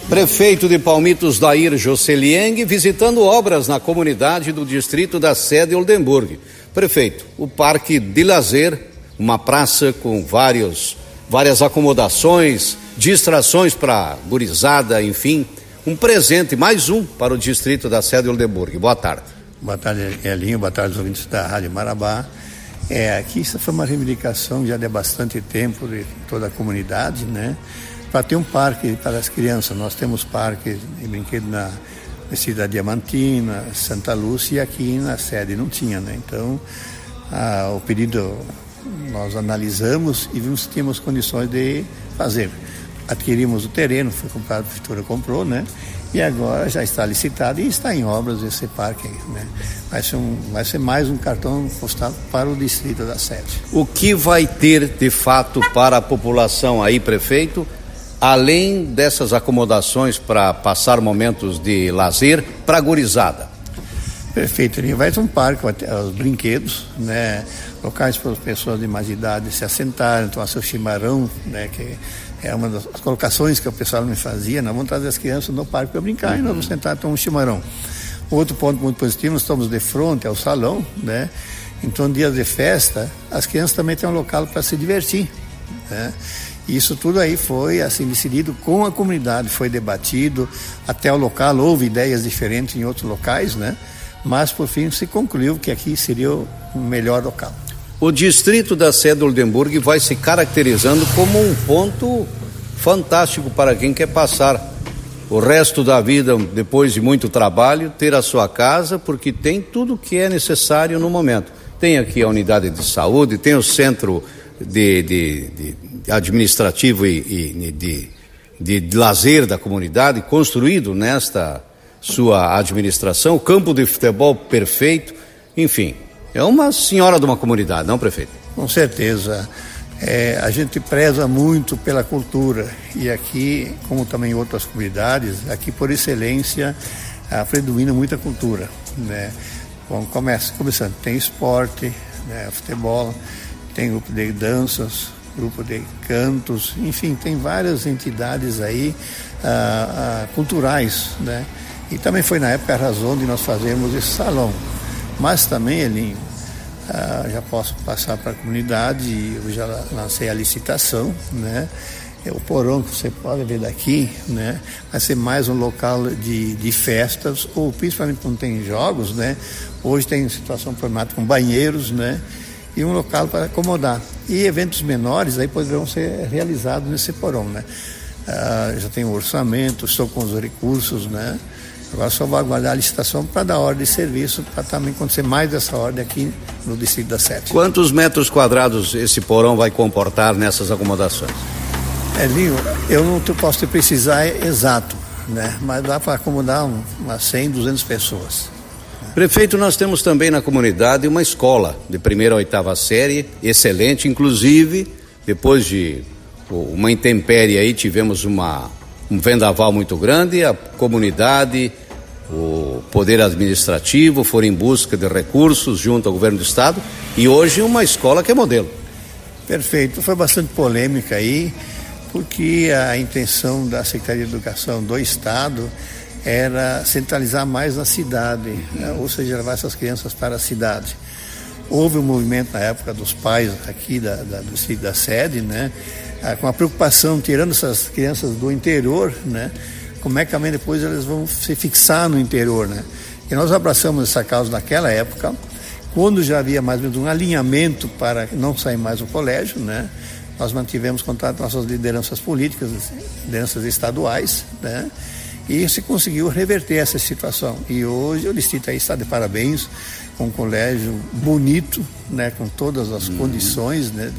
Prefeito de Palmitos, Dair Jocelieng, visitando obras na comunidade do distrito da sede Oldenburg. Prefeito, o parque de lazer, uma praça com várias acomodações, distrações para gurizada, enfim, um presente, mais um para o distrito da sede Oldenburg. Boa tarde. Boa tarde, Elinho, boa tarde aos ouvintes da Rádio Marabá. Aqui isso foi uma reivindicação já de bastante tempo de toda a comunidade, né? Para ter um parque para as crianças. Nós temos parques de brinquedo na Cidade Diamantina, Santa Lúcia, e aqui na sede não tinha, né? Então, o pedido nós analisamos e vimos que tínhamos condições de fazer. Adquirimos o terreno, foi comprado, a prefeitura comprou, né? E agora já está licitado e está em obras esse parque, né? Vai ser mais um cartão postal para o distrito da sede. O que vai ter de fato para a população aí, prefeito, além dessas acomodações para passar momentos de lazer para a gurizada? Perfeito, vai ter um parque, vai ter os brinquedos, né? Locais para as pessoas de mais idade se assentarem, tomar seu chimarrão, né? Que é uma das colocações que o pessoal me fazia. Nós vamos trazer as crianças no parque para brincar e nós vamos sentar e tomar um chimarrão. Outro ponto muito positivo, nós estamos de frente ao salão, né? Então, dias de festa, as crianças também têm um local para se divertir, né? Isso tudo aí foi assim decidido com a comunidade, foi debatido, até o local houve ideias diferentes em outros locais, né? Mas por fim se concluiu que aqui seria o melhor local. O distrito da sede Oldenburg vai se caracterizando como um ponto fantástico para quem quer passar o resto da vida, depois de muito trabalho, ter a sua casa, porque tem tudo o que é necessário no momento. Tem aqui a unidade de saúde, tem o centro de administrativo e de lazer da comunidade construído nesta sua administração, o campo de futebol perfeito, enfim, é uma senhora de uma comunidade, não, prefeito? Com certeza, a gente preza muito pela cultura e aqui, como também em outras comunidades, aqui por excelência predomina muita cultura, né? Começando, tem esporte, né? Futebol, tem grupo de danças, grupo de cantos, enfim, tem várias entidades aí culturais, né? E também foi na época a razão de nós fazermos esse salão. Mas também, Elinho, já posso passar para a comunidade, eu já lancei a licitação, né? O porão que você pode ver daqui, né? Vai ser mais um local de festas, ou principalmente quando tem jogos, né? Hoje tem situação problemática com banheiros, né? E um local para acomodar. E eventos menores aí poderão ser realizados nesse porão, né? Já tem o orçamento, estou com os recursos, né? Agora só vou aguardar a licitação para dar ordem de serviço, para também acontecer mais dessa ordem aqui no distrito da Sete. Quantos metros quadrados esse porão vai comportar nessas acomodações? Elinho, eu não posso te precisar exato, né? Mas dá para acomodar umas 100, 200 pessoas. Prefeito, nós temos também na comunidade uma escola de 1ª a 8ª série, excelente, inclusive depois de uma intempérie aí, tivemos um vendaval muito grande, a comunidade, o poder administrativo foram em busca de recursos junto ao governo do estado e hoje uma escola que é modelo. Perfeito, foi bastante polêmica aí, porque a intenção da Secretaria de Educação do estado era centralizar mais na cidade, né? Ou seja, levar essas crianças para a cidade. Houve um movimento na época dos pais aqui do distrito da sede, né? Com a preocupação, tirando essas crianças do interior, né? Como é que também depois elas vão se fixar no interior, né? E nós abraçamos essa causa naquela época, quando já havia mais ou menos um alinhamento para não sair mais do colégio, né? Nós mantivemos contato com nossas lideranças políticas, lideranças estaduais, né? E se conseguiu reverter essa situação. E hoje o distrito aí está de parabéns, com um colégio bonito, né? Com todas as condições, né?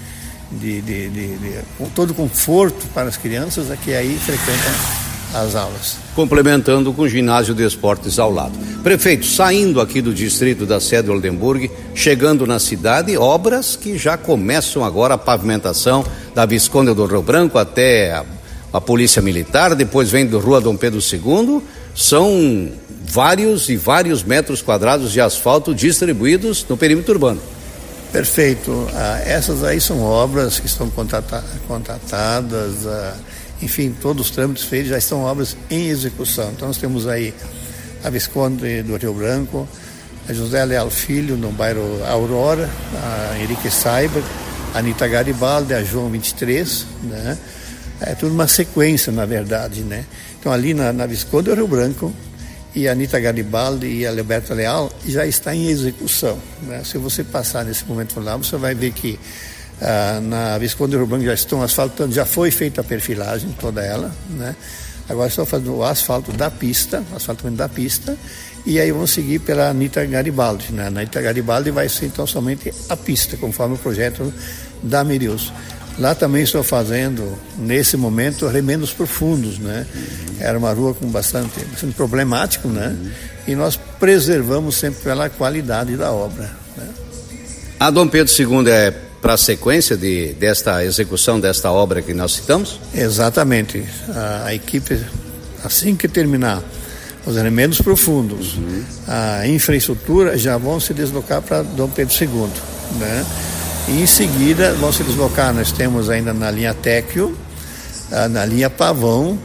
Com todo o conforto para as crianças que aí frequentam as aulas. Complementando com o ginásio de esportes ao lado. Prefeito, saindo aqui do distrito da sede Oldenburg, chegando na cidade, obras que já começam agora a pavimentação da Visconde do Rio Branco até a Polícia Militar, depois vem do Rua Dom Pedro II, são vários e vários metros quadrados de asfalto distribuídos no perímetro urbano. Perfeito. Essas aí são obras que estão contratadas enfim, todos os trâmites feitos, já estão obras em execução. Então nós temos aí a Visconde do Rio Branco, a José Leal Filho, no bairro Aurora, a Henrique Saiber, a Anita Garibaldi, a João 23, né? É tudo uma sequência, na verdade, né? Então ali na Visconde do Rio Branco, e a Anita Garibaldi e a Leoberta Leal já está em execução, né? Se você passar nesse momento por lá, você vai ver que na Visconde do Rio Branco já estão asfaltando, já foi feita a perfilagem, toda ela, né? Agora estão fazendo o asfaltamento da pista, e aí vão seguir pela Anita Garibaldi, né? Na Anita Garibaldi vai ser então somente a pista, conforme o projeto da Mirius. Lá também estou fazendo, nesse momento, remendos profundos, né? Era uma rua com bastante problemático, né? E nós preservamos sempre pela qualidade da obra, né? A Dom Pedro II é para a sequência desta execução desta obra que nós citamos? Exatamente. A equipe, assim que terminar os remendos profundos, a infraestrutura, já vão se deslocar para Dom Pedro II, né? E em seguida vão se deslocar, nós temos ainda na linha Téquio, na linha Pavão,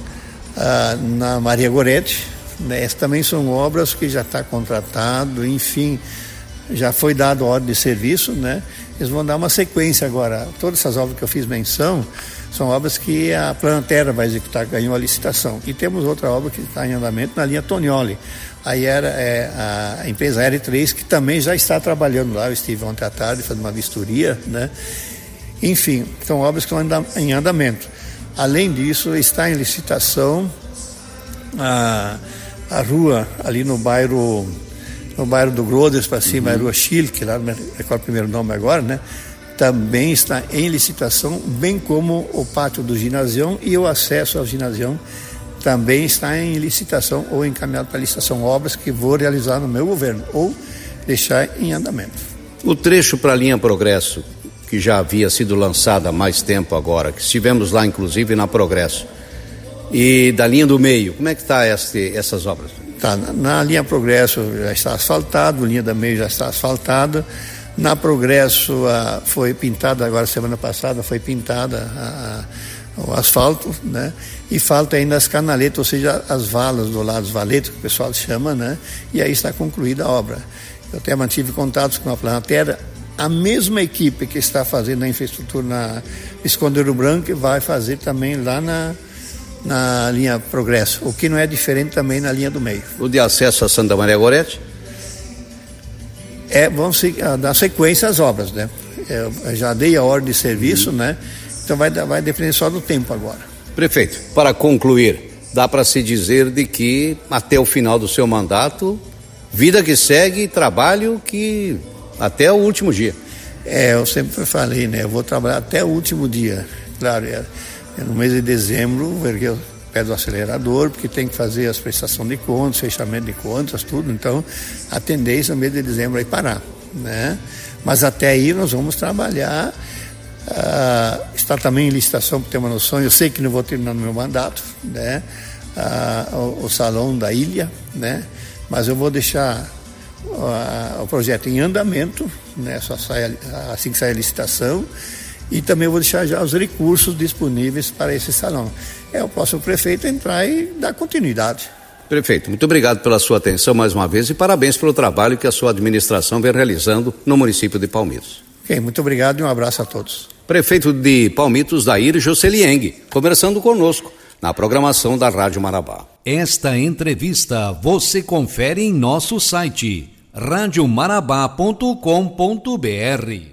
na Maria Goretti, né? Essas também são obras que já está contratado, enfim, já foi dado a ordem de serviço, né? Eles vão dar uma sequência agora. Todas essas obras que eu fiz menção são obras que a Planaterra vai executar, ganhou a licitação. E temos outra obra que está em andamento na linha Tonioli. Aí a empresa R3, que também já está trabalhando lá. Eu estive ontem à tarde fazendo uma vistoria, né? Enfim, são obras que estão em andamento. Além disso, está em licitação a rua ali no bairro do Groders para cima, a rua Chile, que lá não me recordo o primeiro nome agora, né? Também está em licitação, bem como o pátio do ginásio e o acesso ao ginásio também está em licitação ou encaminhado para licitação, obras que vou realizar no meu governo ou deixar em andamento. O trecho para a linha Progresso, que já havia sido lançado há mais tempo agora, que estivemos lá inclusive na Progresso, e da linha do meio, como é que está essas obras? Tá, na linha Progresso já está asfaltado, a linha do meio já está asfaltada. Na Progresso foi pintada, agora semana passada foi pintada o asfalto, né? E falta ainda as canaletas, ou seja, as valas do lado, os valetos que o pessoal chama, né? E aí está concluída a obra. Eu até mantive contatos com a Planaterra, a mesma equipe que está fazendo a infraestrutura na Visconde do Rio Branco vai fazer também lá na linha Progresso, o que não é diferente também na linha do meio. O de acesso a Santa Maria Goretti? Vão dar sequência às obras, né? Eu já dei a ordem de serviço, né? Então vai depender só do tempo agora. Prefeito, para concluir, dá para se dizer de que até o final do seu mandato, vida que segue, trabalho que até o último dia. Eu sempre falei, né? Eu vou trabalhar até o último dia. Claro, no mês de dezembro, vou erguer o pé do acelerador, porque tem que fazer as prestações de contas, fechamento de contas, tudo. Então, a tendência no mês de dezembro é parar, né? Mas até aí nós vamos trabalhar. Está também em licitação, para ter uma noção. Eu sei que não vou terminar no meu mandato, né? O salão da ilha, né? Mas eu vou deixar o projeto em andamento, né? Só sai assim que sair a licitação. E também vou deixar já os recursos disponíveis para esse salão. O próximo prefeito entrar e dar continuidade. Prefeito, muito obrigado pela sua atenção mais uma vez e parabéns pelo trabalho que a sua administração vem realizando no município de Palmitos. Ok, muito obrigado e um abraço a todos. Prefeito de Palmitos, Dair Jocelieng, conversando conosco na programação da Rádio Marabá. Esta entrevista você confere em nosso site radiomarabá.com.br.